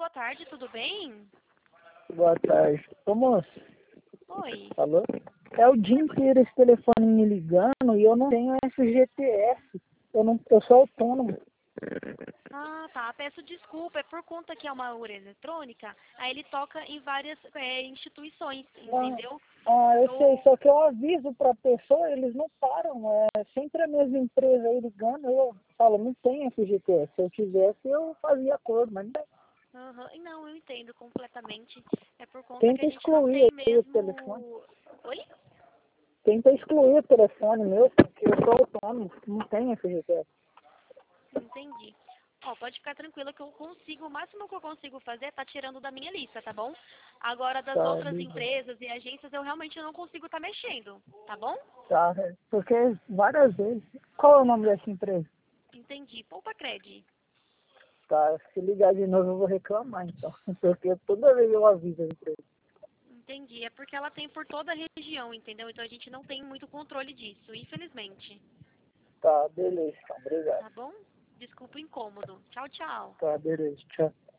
boa tarde, tudo bem? Boa tarde. Ô, moço, Oi. falou? É o dia inteiro esse telefone me ligando e eu não tenho FGTS. Eu sou autônomo. Ah, tá. Peço desculpa, é por conta que é uma urna eletrônica, aí ele toca em várias instituições, entendeu? Eu sei, só que eu aviso pra pessoa, eles não param. É sempre a mesma empresa aí ligando. Eu falo, não tem FGTS. Se eu tivesse, eu fazia acordo, mas não tem. Aham. Não, eu entendo completamente. É por conta que Tenta a gente não excluir tem aí o telefone. mesmo... Oi? Tenta excluir o telefone meu, porque eu sou autônomo. Não tem FGTS. Entendi. Ó, pode ficar tranquila que eu consigo, o máximo que eu consigo fazer é tá tirando da minha lista, tá bom? Agora, das Tá, outras beleza. empresas e agências, eu realmente não consigo estar mexendo, tá bom? Tá, porque várias vezes. Qual é o nome dessa empresa? Entendi. Poupa Cred. Tá, se ligar de novo eu vou reclamar então. Porque toda vez eu aviso a empresa. Entendi. É porque ela tem por toda a região, entendeu? Então a gente não tem muito controle disso, infelizmente. Tá, beleza, então, obrigado. Tá bom? Desculpa o incômodo. Tchau, tchau. Tá, beleza, tchau.